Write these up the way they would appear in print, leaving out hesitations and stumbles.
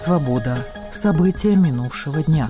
Свобода. События минувшего дня.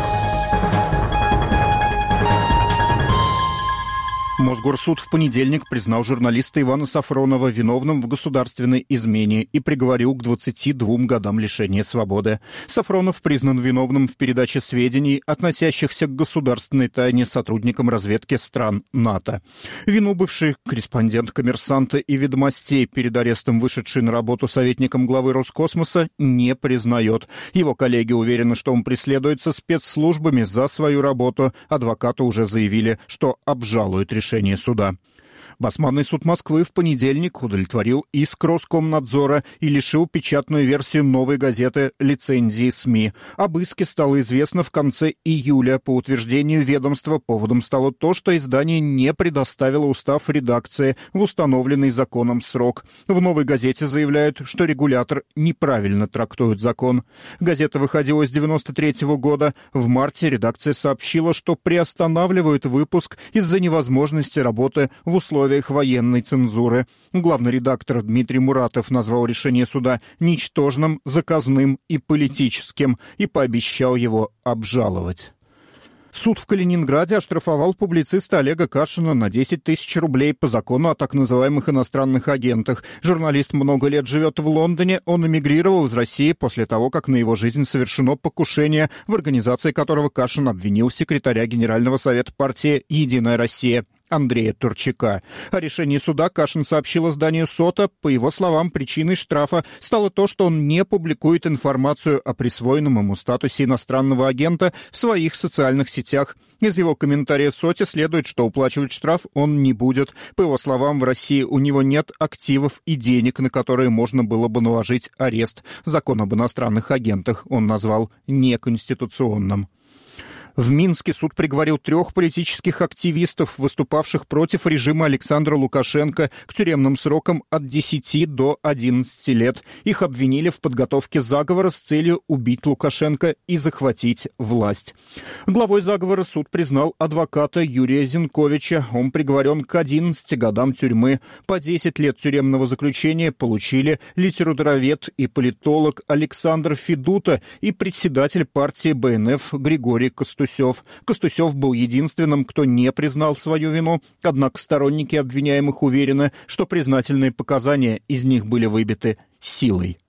Мосгорсуд в понедельник признал журналиста Ивана Сафронова виновным в государственной измене и приговорил к 22 годам лишения свободы. Сафронов признан виновным в передаче сведений, относящихся к государственной тайне сотрудникам разведки стран НАТО. Вину бывший корреспондент «Коммерсанта» и «Ведомостей», перед арестом вышедший на работу советником главы Роскосмоса, не признает. Его коллеги уверены, что он преследуется спецслужбами за свою работу. Адвокаты уже заявили, что обжалуют решение суда. Басманный суд Москвы в понедельник удовлетворил иск Роскомнадзора и лишил печатную версию «Новой газеты» лицензии СМИ. Об иске стало известно в конце июля. По утверждению ведомства, поводом стало то, что издание не предоставило устав редакции в установленный законом срок. В «Новой газете» заявляют, что регулятор неправильно трактует закон. Газета выходила с 1993 года. В марте редакция сообщила, что приостанавливает выпуск из-за невозможности работы в условиях военной цензуры. Главный редактор Дмитрий Муратов назвал решение суда ничтожным, заказным и политическим и пообещал его обжаловать. Суд в Калининграде оштрафовал публициста Олега Кашина на 10 тысяч рублей по закону о так называемых иностранных агентах. Журналист много лет живет в Лондоне. Он эмигрировал из России после того, как на его жизнь совершено покушение, в организации которого Кашин обвинил секретаря Генерального совета партии «Единая Россия» Андрея Турчака. О решении суда Кашин сообщил изданию «Сота». По его словам, причиной штрафа стало то, что он не публикует информацию о присвоенном ему статусе иностранного агента в своих социальных сетях. Из его комментария «Соте» следует, что уплачивать штраф он не будет. По его словам, в России у него нет активов и денег, на которые можно было бы наложить арест. Закон об иностранных агентах он назвал неконституционным. В Минске суд приговорил 3 политических активистов, выступавших против режима Александра Лукашенко, к тюремным срокам от 10 до 11 лет. Их обвинили в подготовке заговора с целью убить Лукашенко и захватить власть. Главой заговора суд признал адвоката Юрия Зенковича. Он приговорен к 11 годам тюрьмы. По 10 лет тюремного заключения получили литературовед и политолог Александр Федута и председатель партии БНФ Григорий Костусев. Костусев был единственным, кто не признал свою вину, однако сторонники обвиняемых уверены, что признательные показания из них были выбиты силой.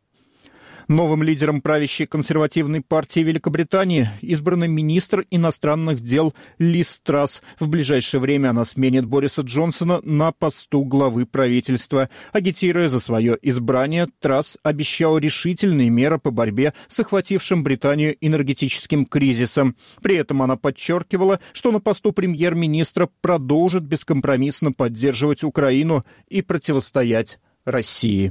Новым лидером правящей консервативной партии Великобритании избран министр иностранных дел Лиз Трасс. В ближайшее время она сменит Бориса Джонсона на посту главы правительства. Агитируя за свое избрание, Трасс обещал решительные меры по борьбе с охватившим Британию энергетическим кризисом. При этом она подчеркивала, что на посту премьер-министра продолжит бескомпромиссно поддерживать Украину и противостоять России.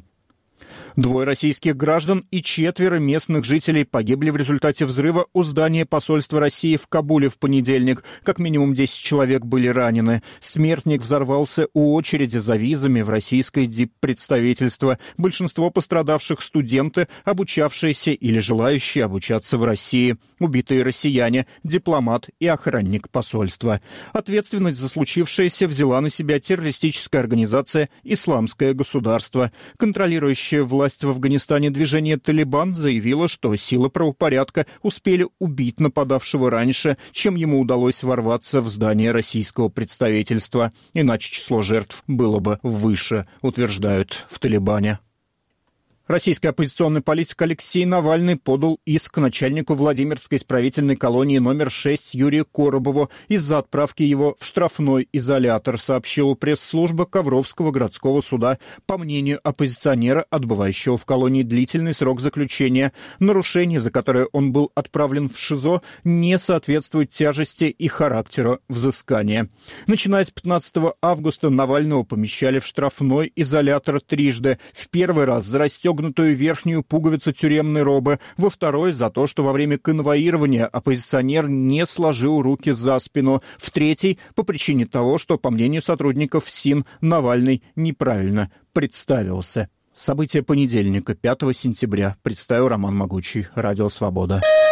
2 российских граждан и 4 местных жителей погибли в результате взрыва у здания посольства России в Кабуле в понедельник. Как минимум 10 человек были ранены. Смертник взорвался у очереди за визами в российское диппредставительство. Большинство пострадавших — студенты, обучавшиеся или желающие обучаться в России. Убитые россияне, дипломат и охранник посольства. Ответственность за случившееся взяла на себя террористическая организация «Исламское государство». Контролирующая власть в Афганистане движение «Талибан» заявило, что силы правопорядка успели убить нападавшего раньше, чем ему удалось ворваться в здание российского представительства. Иначе число жертв было бы выше, утверждают в «Талибане». Российский оппозиционный политик Алексей Навальный подал иск начальнику Владимирской исправительной колонии номер 6 Юрию Коробову из-за отправки его в штрафной изолятор, сообщила пресс-служба Ковровского городского суда. По мнению оппозиционера, отбывающего в колонии длительный срок заключения, нарушение, за которое он был отправлен в ШИЗО, не соответствует тяжести и характеру взыскания. Начиная с 15 августа Навального помещали в штрафной изолятор трижды. В первый раз за расстегнутую верхнюю пуговицу тюремной робы, во второй — за то, что во время конвоирования оппозиционер не сложил руки за спину, в третий — по причине того, что, по мнению сотрудников СИН, Навальный неправильно представился. События понедельника, 5 сентября, представил Роман Могучий, Радио Свобода.